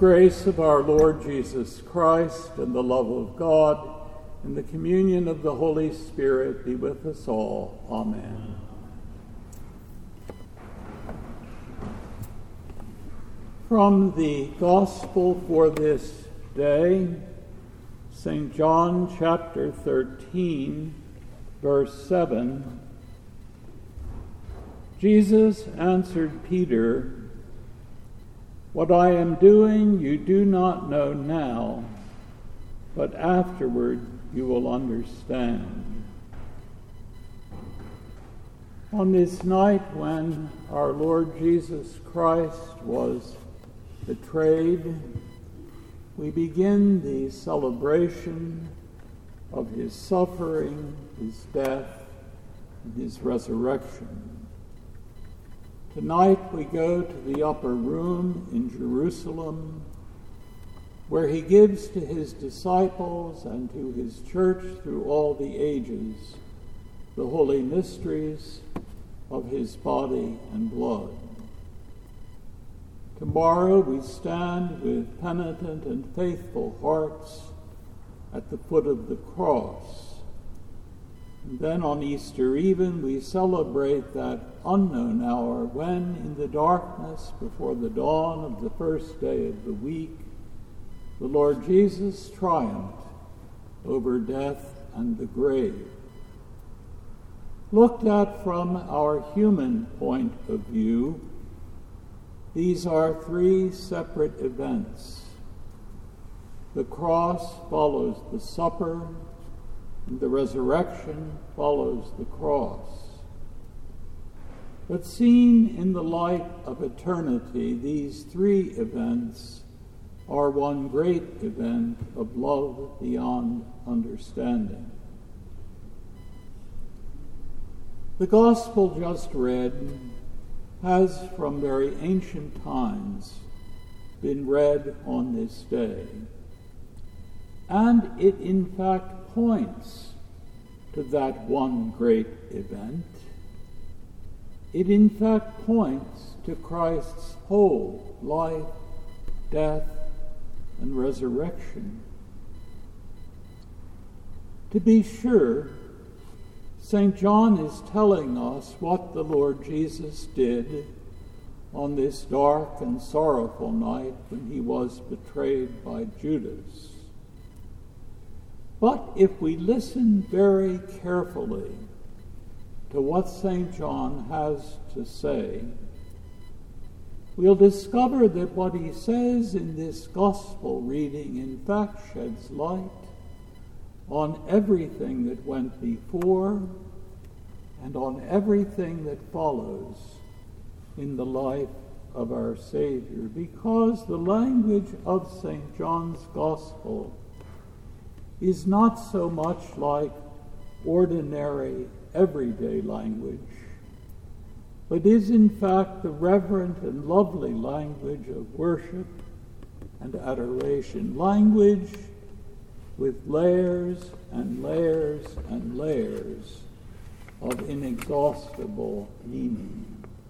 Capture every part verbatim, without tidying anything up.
grace of our Lord Jesus Christ and the love of God and the communion of the Holy Spirit be with us all. Amen. From the Gospel for this day, Saint John chapter thirteen, verse seven. Jesus answered Peter, "What I am doing you do not know now, but afterward you will understand." On this night when our Lord Jesus Christ was betrayed, we begin the celebration of his suffering, his death, and his resurrection. Tonight we go to the upper room in Jerusalem, where he gives to his disciples and to his church through all the ages the holy mysteries of his body and blood. Tomorrow we stand with penitent and faithful hearts at the foot of the cross. And then on Easter Even we celebrate that unknown hour when, in the darkness before the dawn of the first day of the week, the Lord Jesus triumphed over death and the grave. Looked at from our human point of view, these are three separate events. The cross follows the supper, and the resurrection follows the cross. But seen in the light of eternity, these three events are one great event of love beyond understanding. The gospel just read has from very ancient times been read on this day, and it in fact points to that one great event. It in fact points to Christ's whole life, death, and resurrection. To be sure, Saint John is telling us what the Lord Jesus did on this dark and sorrowful night when he was betrayed by Judas. But if we listen very carefully to what Saint John has to say, we'll discover that what he says in this gospel reading in fact sheds light on everything that went before and on everything that follows in the life of our Savior, because the language of Saint John's gospel is not so much like ordinary, everyday language, but is in fact the reverent and lovely language of worship and adoration, language with layers and layers and layers of inexhaustible meaning.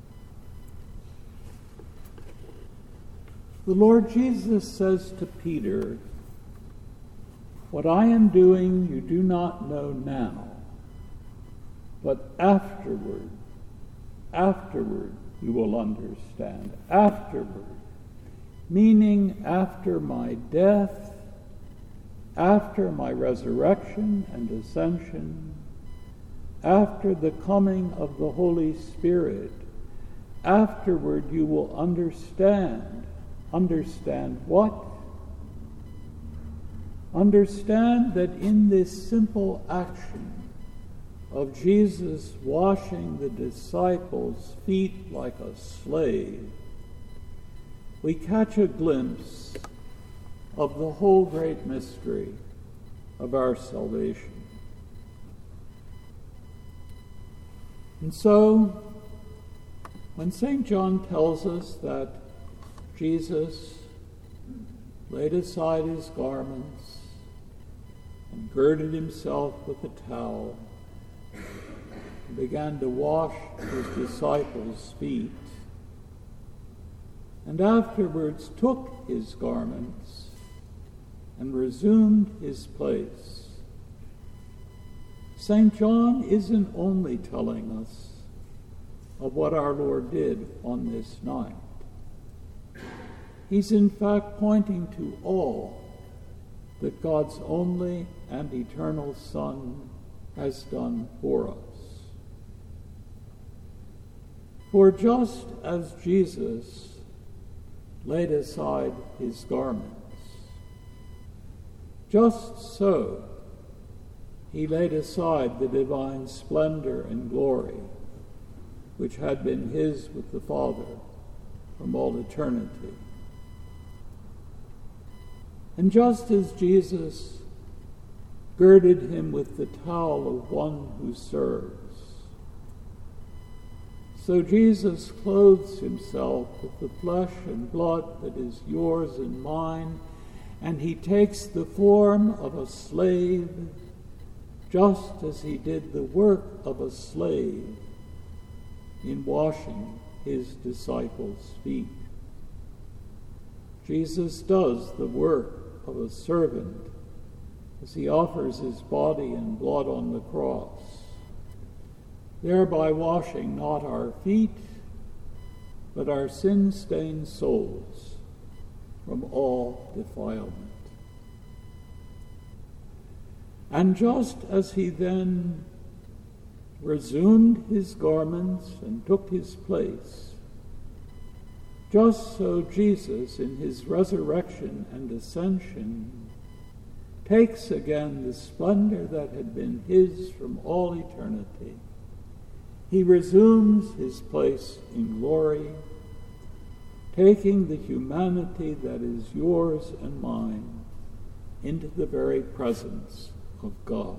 The Lord Jesus says to Peter, "What I am doing you do not know now, but afterward, afterward you will understand." Afterward, meaning after my death, after my resurrection and ascension, after the coming of the Holy Spirit, afterward you will understand. Understand what? Understand that in this simple action of Jesus washing the disciples' feet like a slave, we catch a glimpse of the whole great mystery of our salvation. And so, when Saint John tells us that Jesus laid aside his garments and girded himself with a towel and began to wash his disciples' feet, and afterwards took his garments and resumed his place. Saint John isn't only telling us of what our Lord did on this night. He's in fact pointing to all that God's only and eternal Son has done for us. For just as Jesus laid aside his garments, just so he laid aside the divine splendor and glory which had been his with the Father from all eternity. And just as Jesus girded him with the towel of one who serves, so Jesus clothes himself with the flesh and blood that is yours and mine, and he takes the form of a slave, just as he did the work of a slave in washing his disciples' feet. Jesus does the work of a servant as he offers his body and blood on the cross, thereby washing not our feet, but our sin-stained souls from all defilement. And just as he then resumed his garments and took his place, just so Jesus, in his resurrection and ascension, takes again the splendor that had been his from all eternity. He resumes his place in glory, taking the humanity that is yours and mine into the very presence of God.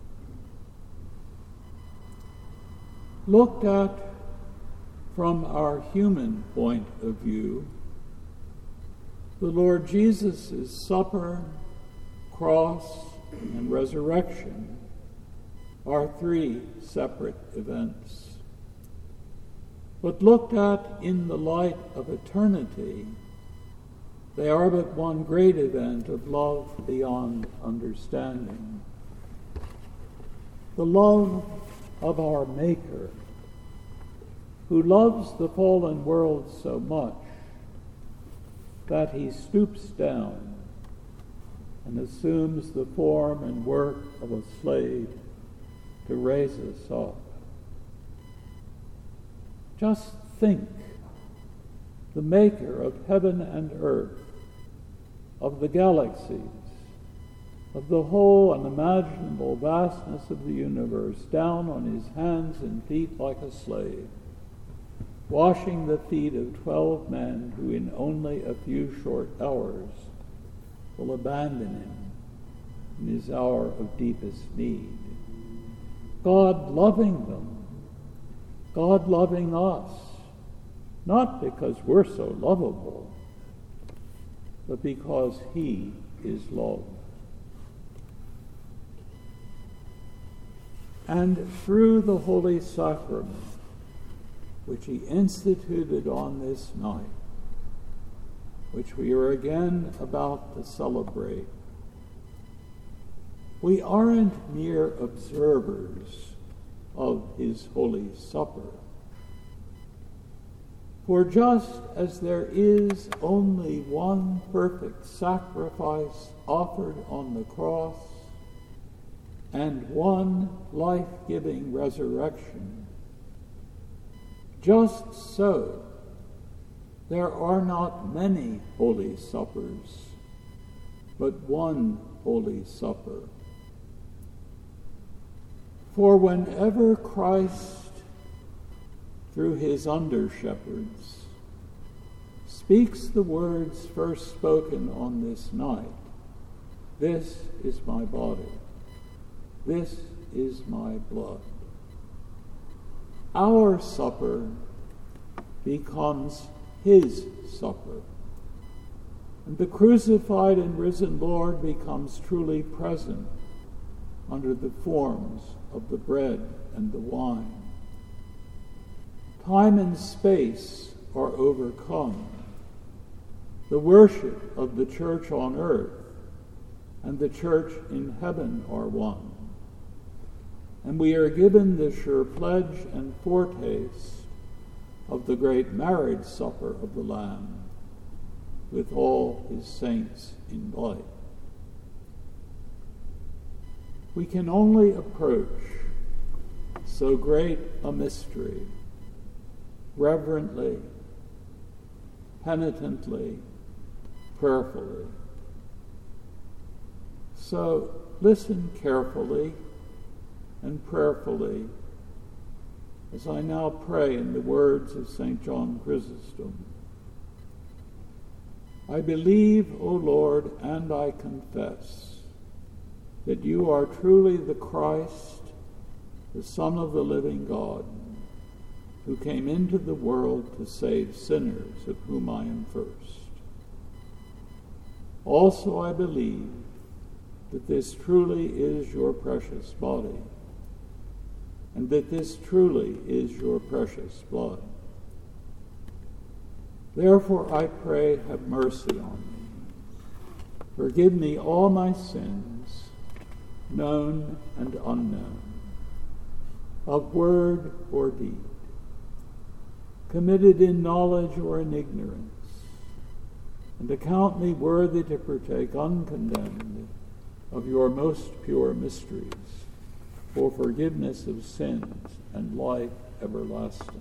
Looked at from our human point of view, the Lord Jesus' supper, cross, and resurrection are three separate events. But looked at in the light of eternity, they are but one great event of love beyond understanding. The love of our Maker, who loves the fallen world so much that he stoops down and assumes the form and work of a slave to raise us up. Just think, the Maker of heaven and earth, of the galaxies, of the whole unimaginable vastness of the universe, down on his hands and feet like a slave, washing the feet of twelve men who in only a few short hours will abandon him in his hour of deepest need. God loving them, God loving us, not because we're so lovable, but because he is love. And through the Holy Sacrament, which he instituted on this night, which we are again about to celebrate, we aren't mere observers of his Holy Supper. For just as there is only one perfect sacrifice offered on the cross and one life-giving resurrection, just so there are not many Holy Suppers, but one Holy Supper. For whenever Christ, through his under-shepherds, speaks the words first spoken on this night, "This is my body, this is my blood," our supper becomes his supper, and the crucified and risen Lord becomes truly present under the forms of the bread and the wine. Time and space are overcome, The worship of the church on earth and the church in heaven are one. And we are given the sure pledge and foretaste of the great marriage supper of the Lamb with all his saints in light. We can only approach so great a mystery reverently, penitently, prayerfully. So listen carefully and prayerfully as I now pray in the words of Saint John Chrysostom. I believe, O Lord, and I confess that you are truly the Christ, the Son of the living God, who came into the world to save sinners, of whom I am first. Also I believe that this truly is your precious body, and that this truly is your precious blood. Therefore I pray, have mercy on me. Forgive me all my sins, known and unknown, of word or deed, committed in knowledge or in ignorance, and account me worthy to partake uncondemned of your most pure mysteries, for forgiveness of sins and life everlasting.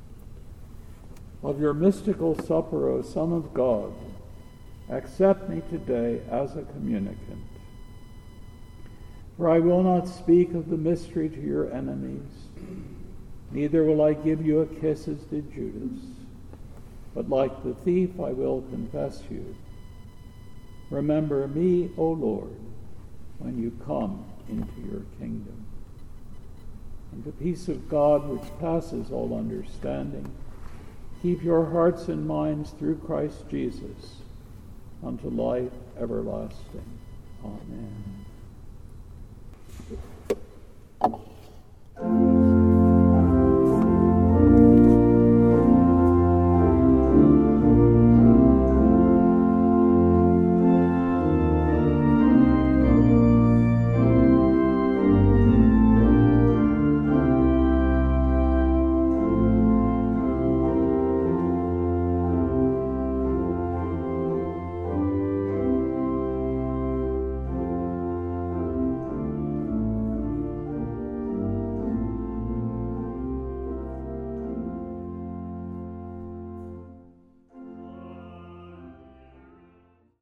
Of your mystical supper, O Son of God, accept me today as a communicant. For I will not speak of the mystery to your enemies, neither will I give you a kiss as did Judas, but like the thief I will confess you. Remember me, O Lord, when you come into your kingdom. And the peace of God, which passes all understanding, keep your hearts and minds through Christ Jesus unto life everlasting. Amen.